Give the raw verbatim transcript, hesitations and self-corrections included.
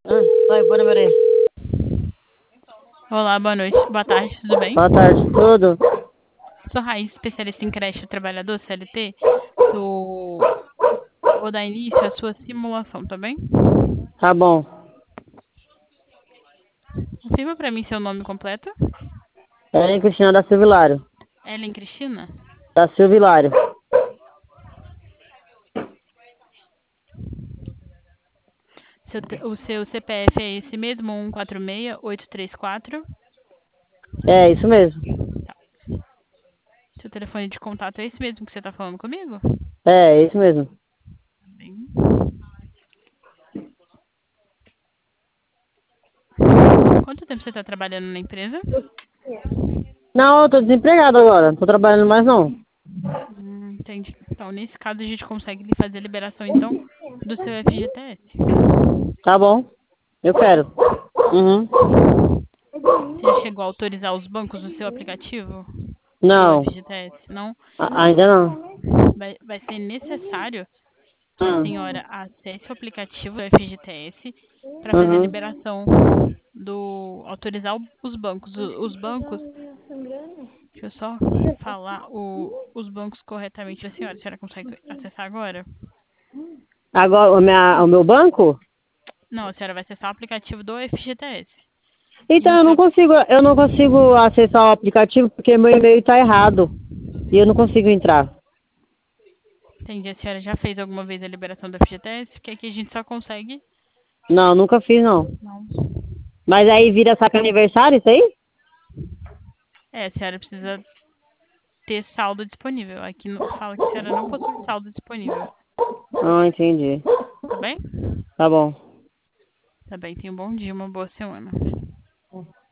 Ah, vai, bora, Maria. Olá, boa noite. Boa tarde, tudo bem? Boa tarde, tudo? Sou Raiz, especialista em creche e trabalhador, C L T. Sou... Vou dar início à sua simulação, tá bem? Tá bom. Confirma pra mim seu nome completo. Ellen Cristina da Silvilário. Ellen Cristina. Da Silvilário. Seu te- O seu C P F é esse mesmo, um quatro seis oito três quatro. É, isso mesmo. Seu telefone de contato é esse mesmo que você tá falando comigo? É, isso mesmo. Tá bem. Quanto tempo você tá trabalhando na empresa? Não, eu tô desempregado agora. Não tô trabalhando mais, não. Hum, entendi. Então, nesse caso, a gente consegue lhe fazer a liberação, então, do seu F G T S. Tá bom. Eu quero. Uhum. Você já chegou a autorizar os bancos no seu aplicativo do Não. F G T S? Não? A- ainda não. Vai, vai ser necessário que a Hum. senhora acesse o aplicativo do F G T S para fazer a Uhum. liberação do... autorizar o- os bancos. O- Os bancos... Deixa eu só falar o, os bancos corretamente da senhora. A senhora consegue acessar agora? Agora, o, minha, o meu banco? Não, a senhora vai acessar o aplicativo do F G T S. E Então, no eu não seu... consigo, eu não consigo acessar o aplicativo porque meu e-mail tá errado. E eu não consigo entrar. Entendi. A senhora já fez alguma vez a liberação do F G T S? Porque aqui a gente só consegue... Não, nunca fiz, não. Não. Mas aí vira saca aniversário, isso aí? É, a senhora precisa ter saldo disponível. Aqui no- fala que a senhora não possui saldo disponível. Ah, entendi. Tá bem? Tá bom. Tá bem. Tenha um bom dia, uma boa semana.